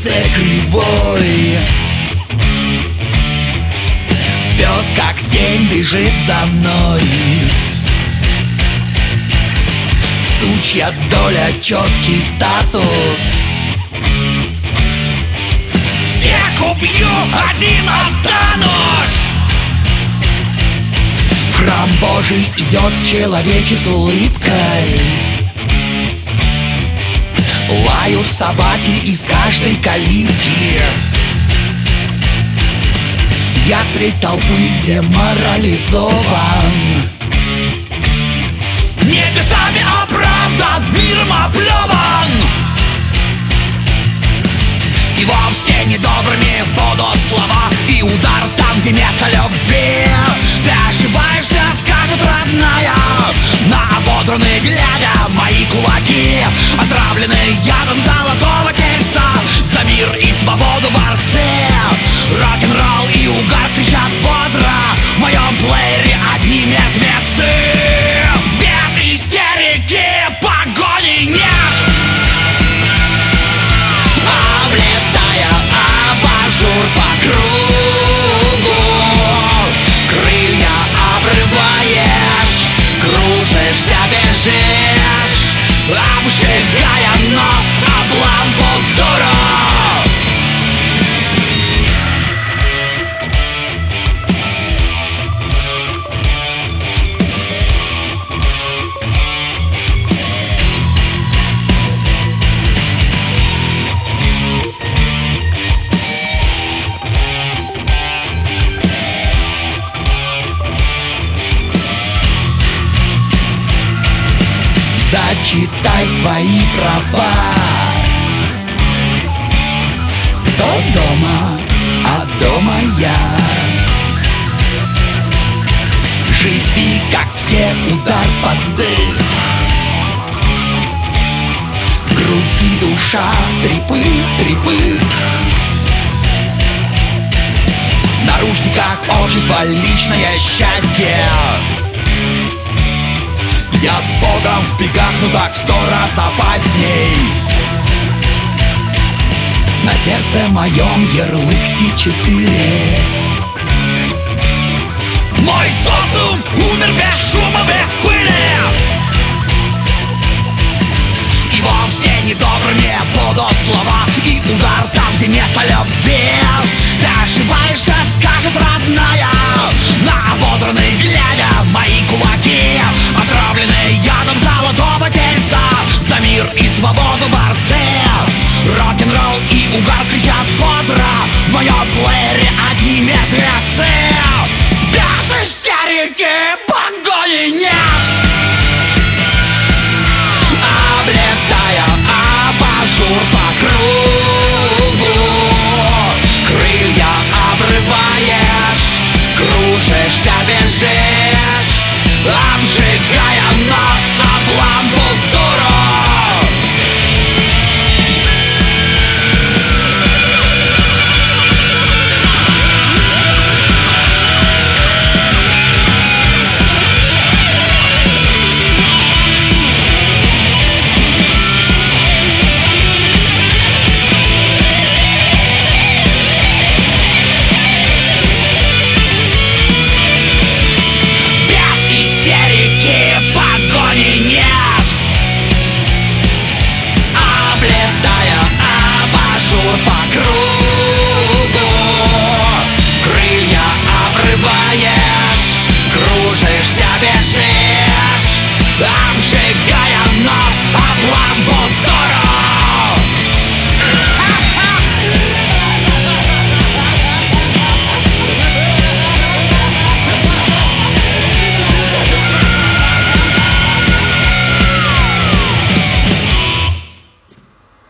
улице кривой. Пес как тень бежит за мной. Сучья доля, четкий статус. Всех убью, один останусь. В храм Божий идет человече с улыбкой. Лают собаки из каждой калитки. Я средь толпы деморализован. Небесами оправдан, миром оплеван. И вовсе недобрыми будут слова и удар там, где место любви. Ты ошибаешься, скажет родная, на ободранные глядя мои кулаки, отравленные ядом золотого тельца. За мир и свободу борцы. Рок-н-ролл и угар кричат бодро. В моем плеере одни мертвецы. Без истерики погони нет. Облетая абажур по кругу, крылья обрываешь, кружишься, бежишь, обжигая нос об лампу с дуру. Зачитай свои права. Кто дома, а дома я. Живи, как все, удар под дых. В груди душа, трепых, трепых. В наручниках общества личное счастье. Я с Богом в бегах, но так в 100 раз опасней. На сердце моем ярлык С4. Мой социум умер без шума, без пыли. И вовсе недобрыми будут слова и удар там, где место любви. Ты ошибаешься, скажет родная, на ободранные глядя мои кулаки, отравленные ядом золотого тельца. За мир и свободу борцы. Рок-н-ролл и угар кричат бодро. В моем плеере одни мертвецы. Без истерики погони нет. Облетая абажур по кругу, крылья обрываешь, кружишься, бежишь, обжигая нос об лампу с дуру. Кружишься, бежишь,